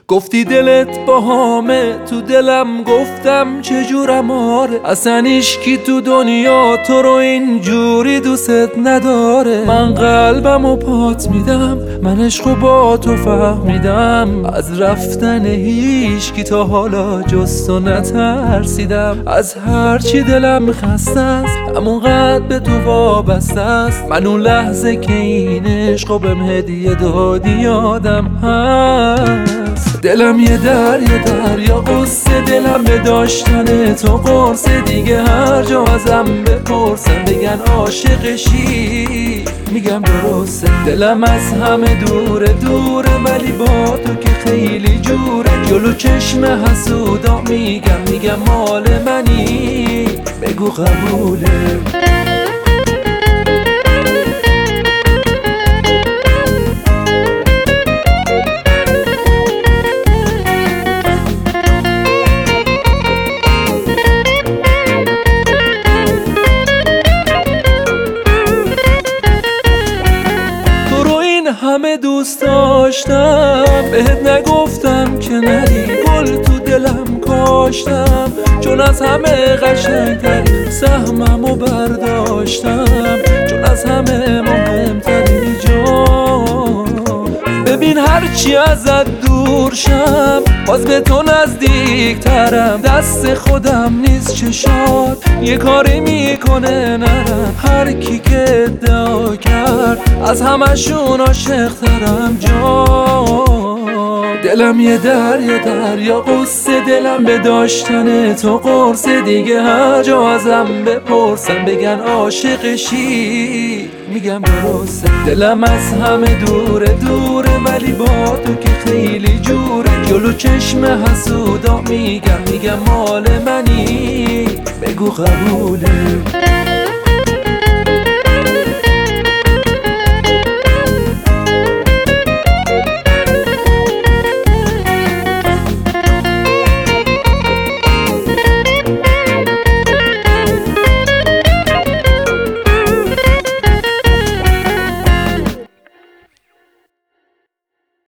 گفتی دلت باهامه، تو دلم گفتم چجورم آره. اصلا هیچکی تو دنیا تو رو اینجوری دوست نداره. من قلبمو پات میدم، من عشقو با تو فهمیدم. از رفتن هیچکی تا حالا جز تو نترسیدم. از هرچی دلم خسته است همونقدر به تو وابسته است. من اون لحظه که این عشقو بهم هدیه دادی یادم هست. دلم یه دریا قصه، دلم به داشتن تو قرصه. دیگه هر جا ازم بپرسن بگن عاشقشی میگم درسته. دلم از همه دوره ولی با تو که خیلی جوره. جلو چشم حسودا میگم مال منی، بگو قبوله. همه دوست داشتم، بهت نگفتم که نری. گل تو دلم کاشتم چون از همه قشنگتری. سهممو برداشتم چون از همه مهمتری. جان ببین هرچی ازت دور شم باز به تو نزدیک ترم. دست خودم نیست چشات یه کاری میکنه نرم. هر کی که ادعا کرد از همشون عاشق ترم. جان دلم یه دریا قصه، دلم به داشتن تو قرصه. دیگه هر جا ازم بپرسن بگن عاشقشی میگم درسته. دلم از همه دوره ولی با تو که خیلی جوره. جلو چشم حسودا میگم مال منی، بگو قبوله.